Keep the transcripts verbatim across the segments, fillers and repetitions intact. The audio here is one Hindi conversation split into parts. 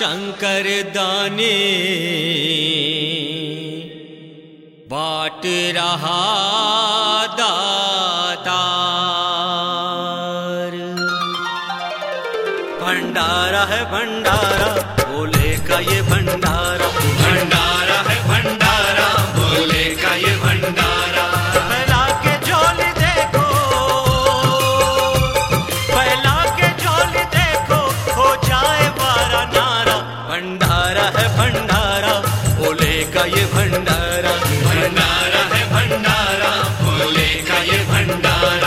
शंकर दानी बाट रहा दातार। भंडारा है भंडारा भोले का ये भंडारा, भंडारा है भंडारा भोले का ये भंडारा। फैला के झोली देखो, फैला के झोली देखो, हो जाए बारा नारा। भंडारा है भंडारा भोले का ये भंडारा, भंडारा है भंडारा भोले का ये भंडारा।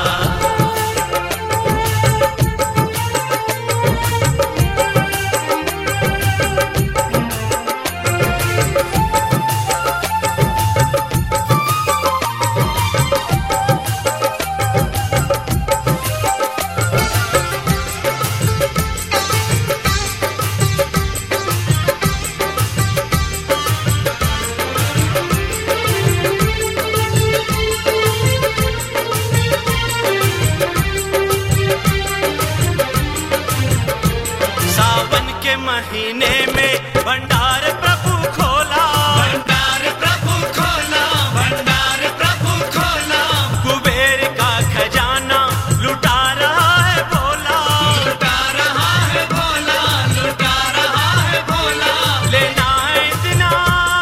महीने में भंडार प्रभु खोला, भंडार प्रभु खोला, भंडार प्रभु खोला। कुबेर का खजाना लुटा रहा है भोला, लुटा रहा है भोला, लुटा रहा है भोला। लेना है इतना,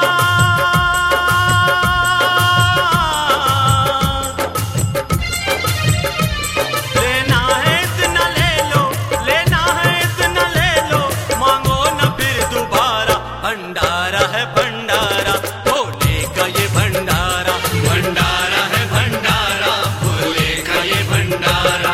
लेना है इतना ले लो, लेना है इतना ले लो, मांगो न फिर दोबारा। भंडारा है भंडारा भोले का ये भंडारा, भंडारा है भंडारा भोले का ये भंडारा।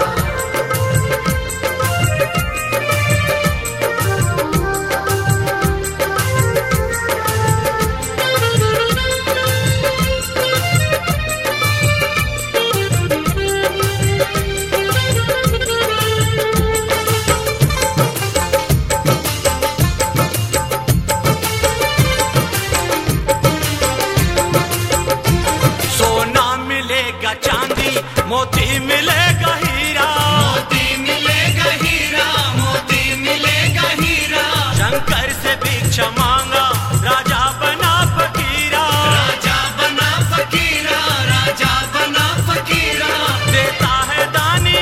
चांदी मोती मिलेगा हीरा, मोती मिलेगा हीरा, मोती मिलेगा हीरा। शंकर से भिक्षा मांगा राजा बना फकीरा, राजा बना फकीरा, राजा बना फकीरा। देता है दानी,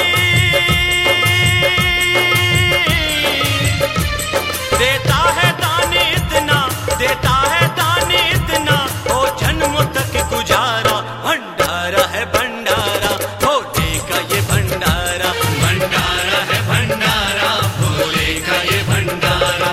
देता है दानी इतना, देता है दानी इतना, ओ जन्म तक गुजारा। भंडारा है भंडारा भोले का ये भंडारा, भंडारा है भंडारा भोले का ये भंडारा।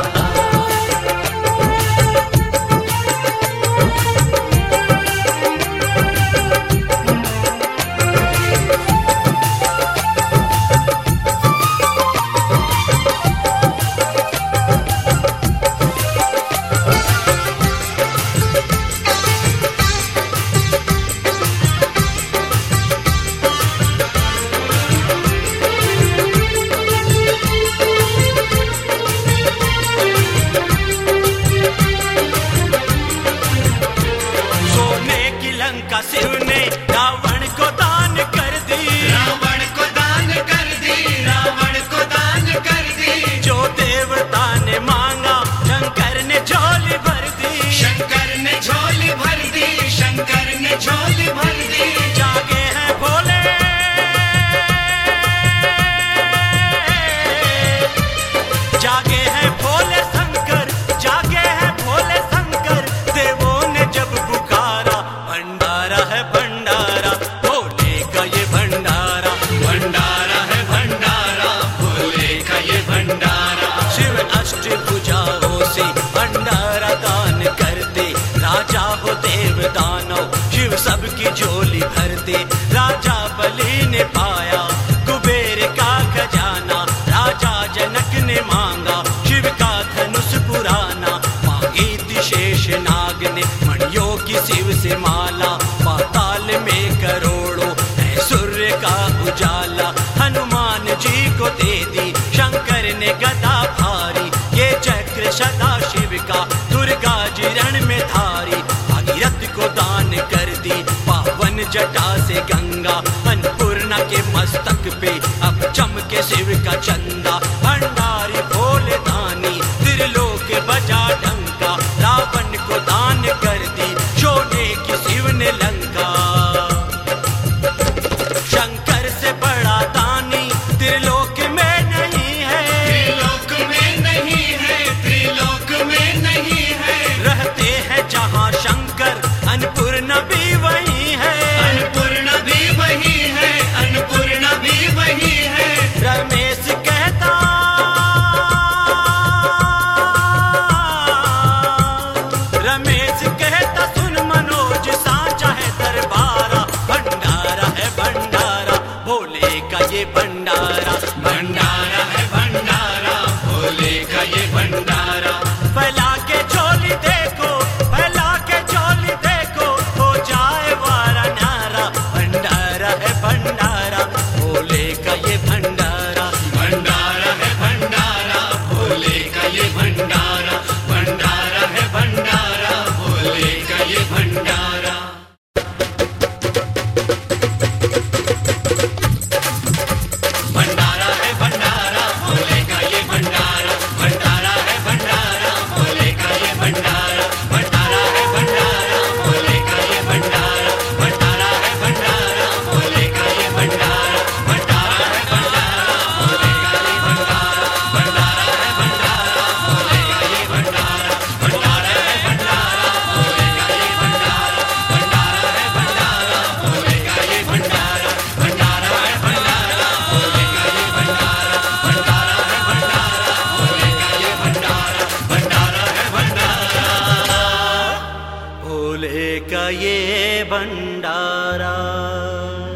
लंका शिव ने रावण को दान कर दी, रावण को दान कर दी, रावण को दान कर दी। जो देवता ने मांगा शंकर ने झोली भर दी, शंकर ने झोली भर दी, शंकर ने झोली भर दी। जागे हैं भोले, जागे हैं भोले शंकर, जागे हैं भोले शंकर। देवों ने जब पुकारा, भंडारा है भंडारा भोले का ये भंडारा, भंडारा है भंडारा भोले का ये भंडारा। शिव अष्टभुजाओं से भंडारा दान करते, राजा हो देव दानव शिव सबकी झोली भरते। राजा बलि ने पाया कुबेर का खजाना, राजा जनक ने मांगा शिव का धनुष पुराना। मांगी थी शेष नाग ने मणियों की शिव से माला, पाताल में करोड़ों है सूर्य का उजाला। हनुमान जी को दे दी शंकर ने गदा भारी, ये चक्र सदा शिव का दुर्गा जी रण में धारी। भागीरथ को दान कर दी पावन जटा से गंगा, अन्नपूर्णा के मस्तक पे अब चमके शिव का चंदा। भंडारी भोले दान कर दी सोने की शिव ने लंका। शंकर से बड़ा दानी त्रिलोक में नहीं है, त्रिलोक में नहीं है, त्रिलोक में नहीं है। रहते हैं जहाँ शंकर अन्नपूर्णा भी वही है, अन्नपूर्णा भी वही है, अन्नपूर्णा भी वही है। रमेश कहता रमेश कहता सुन मनोज साचा है दरबारा, भंडारा है भंडारा भोले का ये भंडारा, भंडारा है भंडारा भोले का ये भंडारा। फैला के झोली देखो, फैला के झोली देखो, हो जाए वारा नारा, भंडारा है भंडारा भोले का ये भंडारा, भंडारा है भंडारा भोले का ये भंडारा, भंडारा है भंडारा भोले का ये भंडारा। भंडारा है भंडारा भोले का ये भंडारा, भंडारा है भंडारा भोले का ये भंडारा, भंडारा है भंडारा भोले का ये भंडारा, भंडारा है भंडारा भोले का ये भंडारा, भंडारा है भंडारा भोले का ये भंडारा, भंडारा है भंडारा भोले का ये भंडारा, भंडारा है भंडारा भोले का ये भंडारा, भंडारा है भंडारा भोले का ये भंडारा, भंडारा है भंडारा भोले का ये भंडारा, भंडारा है भंडारा भोले का ये भंडारा, भंडारा है भंडारा भोले का ये भंडारा।